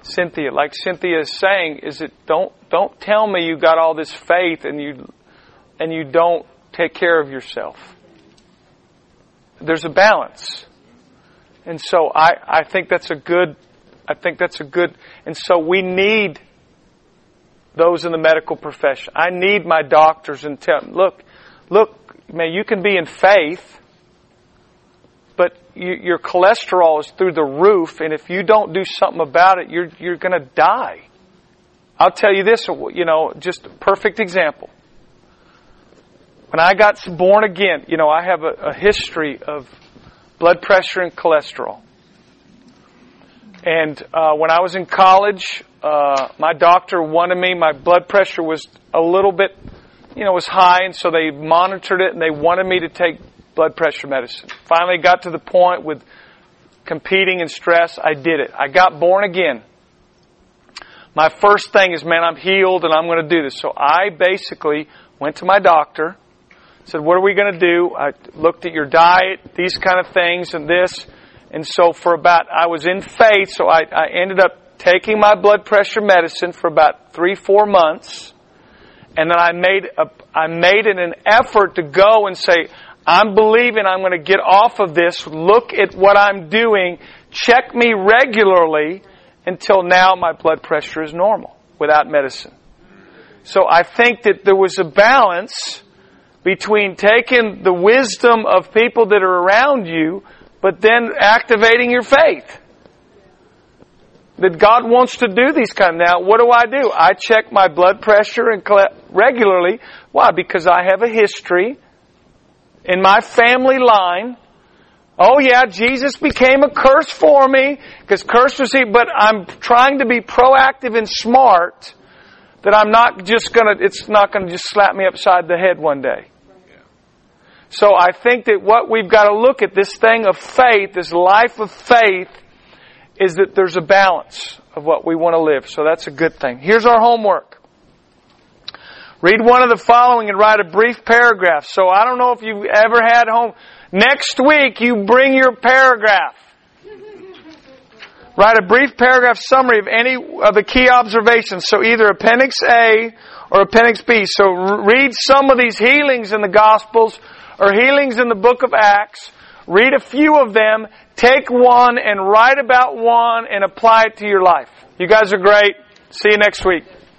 Cynthia, like Cynthia is saying, is it don't don't tell me you got all this faith and you and you don't take care of yourself. There's a balance. And so I, I think that's a good I think that's a good and so we need those in the medical profession. I need my doctors and tell look, look, man, you can be in faith, but you, your cholesterol is through the roof, and if you don't do something about it, you're you're going to die. I'll tell you this, you know, just a perfect example. When I got born again, you know, I have a, a history of blood pressure and cholesterol. And uh, when I was in college, uh, my doctor wanted me, my blood pressure was a little bit, you know, was high, and so they monitored it, and they wanted me to take blood pressure medicine. Finally got to the point with competing and stress, I did it. I got born again. My first thing is, man, I'm healed and I'm going to do this. So I basically went to my doctor, said, what are we going to do? I looked at your diet, these kind of things and this. And so for about, I was in faith, so I, I ended up taking my blood pressure medicine for about three, four months. And then I made a, I made it an effort to go and say, I'm believing I'm going to get off of this. Look at what I'm doing. Check me regularly until now my blood pressure is normal without medicine. So I think that there was a balance between taking the wisdom of people that are around you, but then activating your faith. That God wants to do these kind of... Now, what do I do? I check my blood pressure and regularly. Why? Because I have a history in my family line. Oh yeah, Jesus became a curse for me, because curse was he, but I'm trying to be proactive and smart, that I'm not just gonna, it's not gonna just slap me upside the head one day. So I think that what we've got to look at, this thing of faith, this life of faith, is that there's a balance of what we want to live. So that's a good thing. Here's our homework. Read one of the following and write a brief paragraph. So I don't know if you've ever had home. Next week, you bring your paragraph. Write a brief paragraph summary of any of the key observations. So either Appendix A or Appendix B. So read some of these healings in the Gospels or healings in the book of Acts. Read a few of them. Take one and write about one and apply it to your life. You guys are great. See you next week.